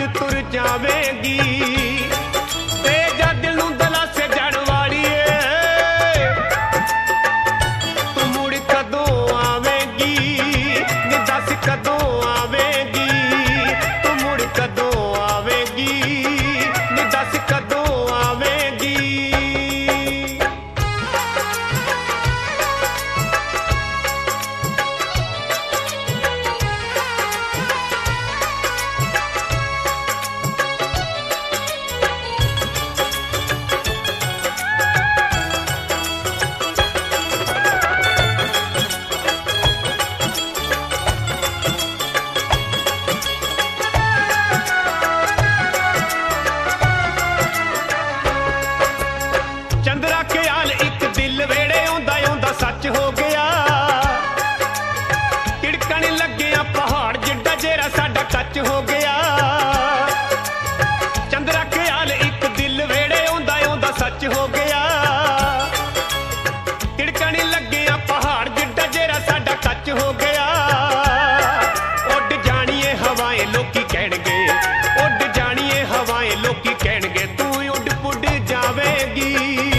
तुर जावेगी ते जा दिल नूं दलासे जड़ वाड़िए तू मुड़ कदों आवेगी नी दस कदों आवेगी तू मुड़ कदों आवेगी नी दस कदों आवेगी। चंद्रा ख्याल एक दिल वेड़े आंदा आंदा सच हो गया तिड़कण लगे पहाड़ जिड्डा जेरा साडा कच हो गया। चंद्रा ख्याल एक दिल वेड़े आंदा आंदा सच हो गया तिड़कण लगे पहाड़ जिड्डा जेरा साडा कच हो गया। उड़ जानिए हवाएं लोकी कहणगे उड़ जानिए हवाएं लोकी कहणगे तू उड़ पुड़ जावेगी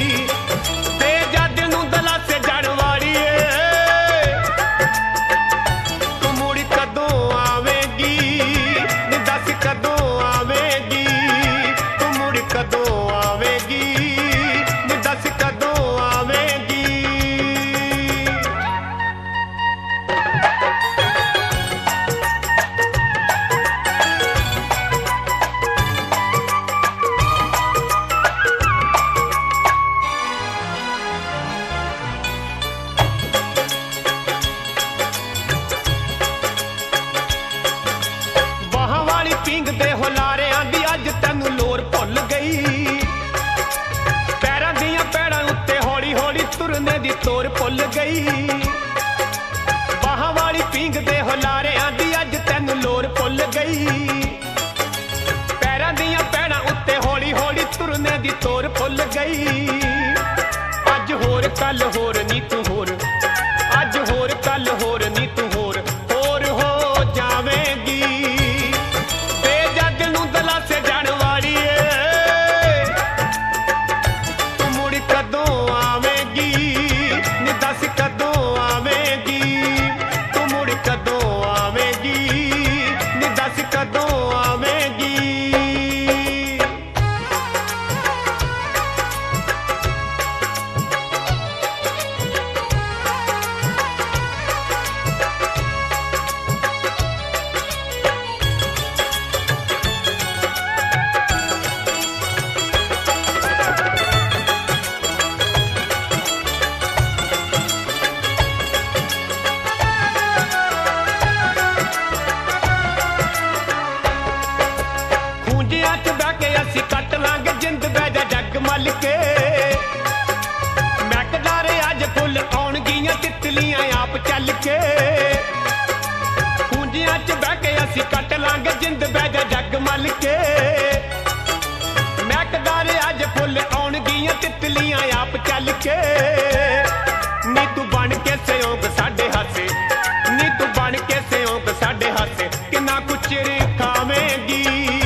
पिंग दे हुलारियां दी अज तैनू लोर भुल गई पैरां दियां पैड़ां उत्ते हौली हौली तुरने दी तोर भुल गई। बाहां वाली पिंग दे हुलारियां दी अज तैनू लोर भुल गई पैरां दियां पैड़ां उत्ते हौली हौली तुरने दी तोर भुल गई। अज होर कल होर नी तू होर अज होर कल होर नी तू होर हो जावेगी कट लांगे जिंद बैजा जग मल के मैकदारे अज फुल आउणगियां तितलियां आप चल के पूंजियां च बह के असी कट लांगे जिंद बैजा जग मल के मैकदारे अज फुल आउणगियां तितलियां आप चल के। नी तू बन के स्योंक साडे हासे नी तू बन के स्योंक साडे हासे किन्ना कुछ चिर खावेगी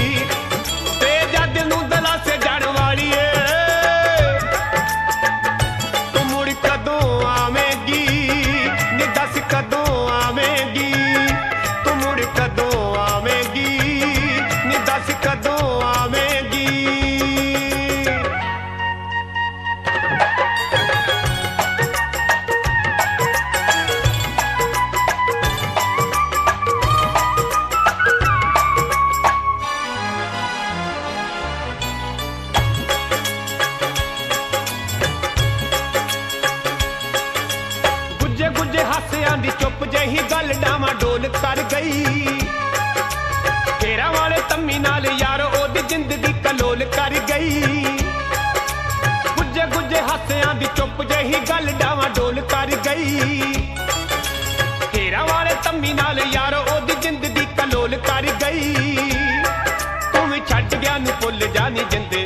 हासियां दी चुप जही गल डावा डोल कर गई तेरा वाले तम्मी नाल यार ओदी जिंदगी कलोल कर गई। गुज्जे गुज्जे हासियां दी चुप जही गल डावा डोल कर गई तेरा वाले तम्मी नाल यार ओदी जिंदगी कलोल कर गई। तू भी छड्ड गया नू भुल जानी जिंदे